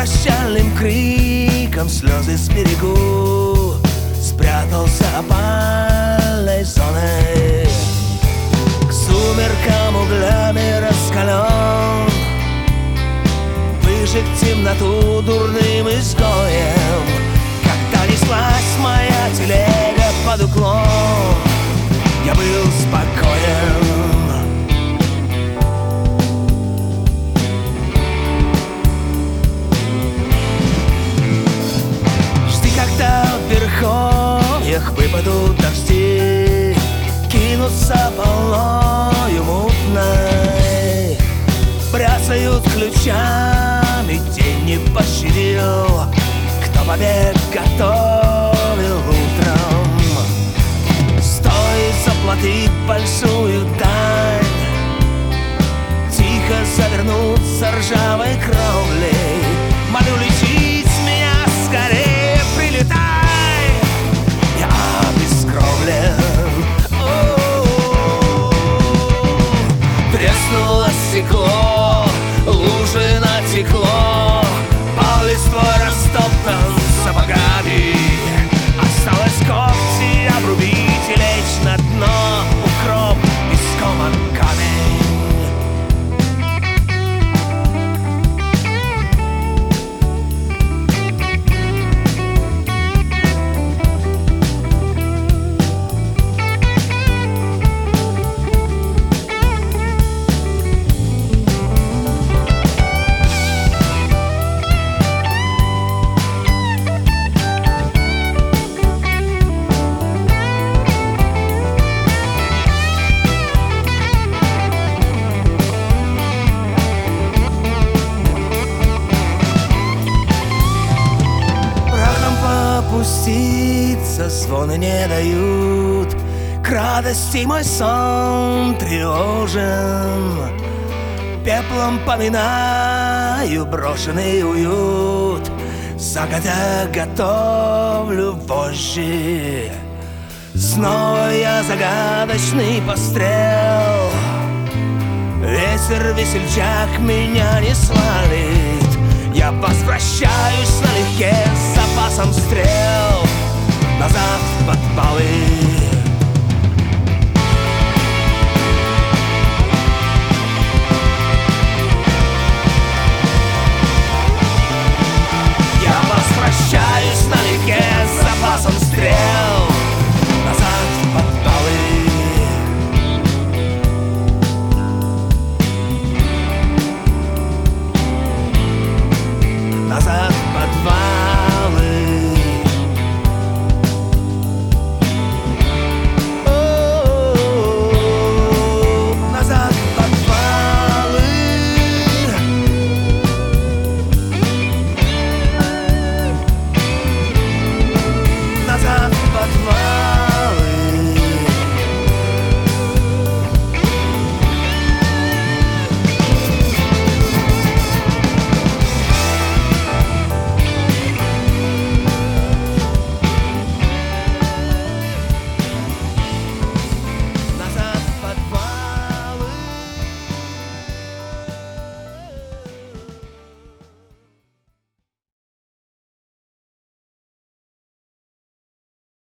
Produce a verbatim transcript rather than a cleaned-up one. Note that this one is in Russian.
прощальным криком слезы с берегу спрятался опальной зоной. К сумеркам углями раскален, выжег темноту дурным изгоем. Когда неслась моя телега под уклон, я был спокоен. Когда в верховьях выпадут дожди, кинутся волною мутной, бряцают ключами, день не пощадил, кто побег готовил утром. Стоит заплатить большую дань, тихо завернуться ржавой кровлей. Молю лечить меня скорее, я обескровлен. Треснуло стекло, лужи натекло, пал листвой растоптан сапогами. Осталось когти обрубить и лечь на дно, укроп искоман камень. Опуститься звоны не дают, к радости мой сон тревожен. Пеплом поминаю брошенный уют, загодя готовлю вожжи. Снова я загадочный пострел, ветер весельчак меня не свалит. Я возвращаюсь налегке с запасом стрел назад в подвалы.